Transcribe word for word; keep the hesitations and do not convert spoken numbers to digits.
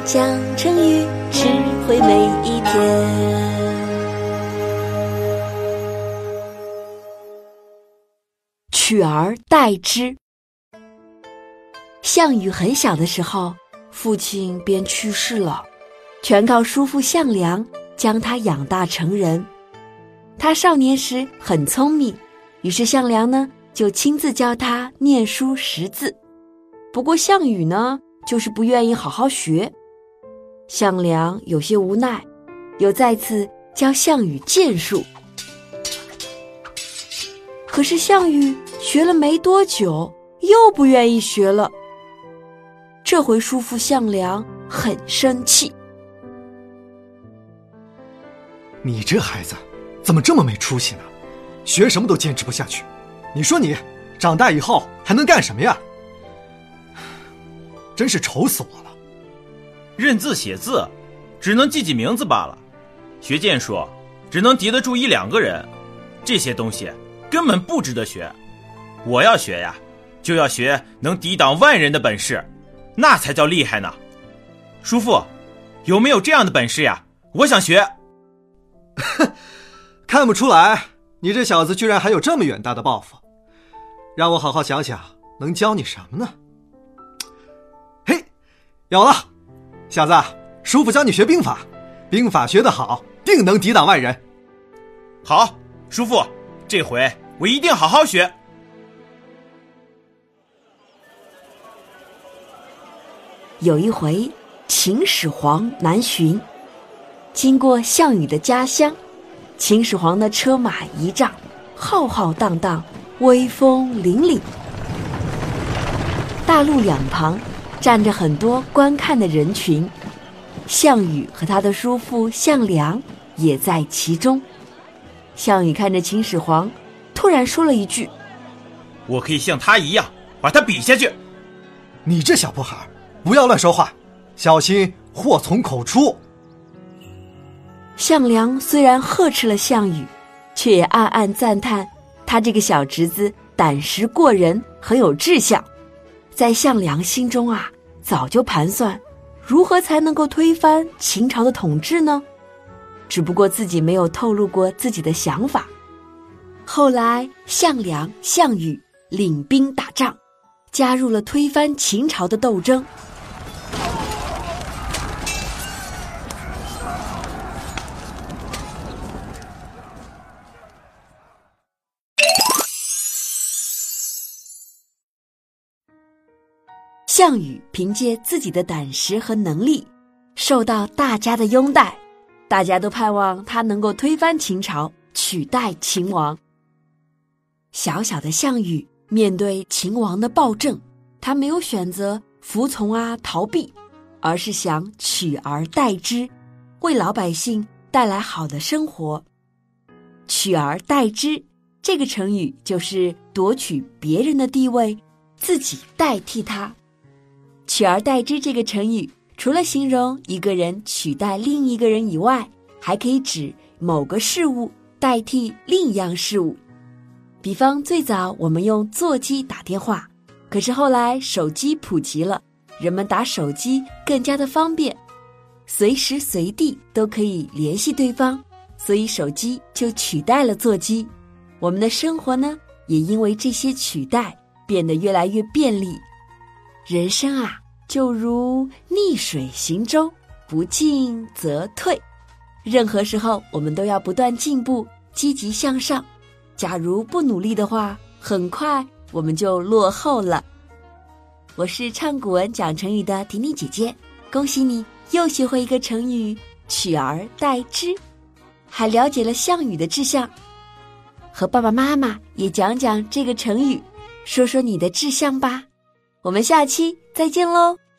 讲成语，智慧每一天。取而代之。项羽很小的时候，父亲便去世了，全靠叔父项梁将他养大成人。他少年时很聪明，于是项梁呢就亲自教他念书识字。不过项羽呢就是不愿意好好学，项梁有些无奈，又再次教项羽剑术。可是项羽学了没多久，又不愿意学了。这回叔父项梁很生气。 你这孩子怎么这么没出息呢？学什么都坚持不下去。你说你长大以后还能干什么呀？真是愁死我了。 认字写字只能记记名字罢了，学剑术只能敌得住一两个人，这些东西根本不值得学。我要学呀，就要学能抵挡万人的本事，那才叫厉害呢。叔父，有没有这样的本事呀？我想学。 看不出来，你这小子居然还有这么远大的抱负。让我好好想想，能教你什么呢？嘿，有了，小子，叔父教你学兵法，兵法学得好，定能抵挡万人。 好，叔父，这回我一定好好学。 有一回，秦始皇南巡，经过项羽的家乡，秦始皇的车马仪仗浩浩荡荡，威风凛凛。大路两旁站着很多观看的人群，项羽和他的叔父项梁也在其中。项羽看着秦始皇，突然说了一句： 我可以像他一样把他比下去。 你这小破孩，不要乱说话，小心祸从口出。 项梁虽然呵斥了项羽，却也暗暗赞叹他这个小侄子胆识过人，很有志向。在项梁心中啊，早就盘算如何才能够推翻秦朝的统治呢？只不过自己没有透露过自己的想法。后来项梁、项羽领兵打仗，加入了推翻秦朝的斗争。项羽凭借自己的胆识和能力，受到大家的拥戴，大家都盼望他能够推翻秦朝，取代秦王。小小的项羽面对秦王的暴政，他没有选择服从啊逃避，而是想取而代之，为老百姓带来好的生活。取而代之这个成语就是夺取别人的地位，自己代替他。取而代之这个成语，除了形容一个人取代另一个人以外，还可以指某个事物代替另一样事物。比方最早我们用座机打电话，可是后来手机普及了，人们打手机更加的方便，随时随地都可以联系对方，所以手机就取代了座机。我们的生活呢，也因为这些取代变得越来越便利。人生啊，就如逆水行舟，不进则退。任何时候我们都要不断进步，积极向上。假如不努力的话，很快我们就落后了。我是唱古文讲成语的婷婷姐姐，恭喜你又学会一个成语，取而代之，还了解了项羽的志向。和爸爸妈妈也讲讲这个成语，说说你的志向吧。我们下期再见喽。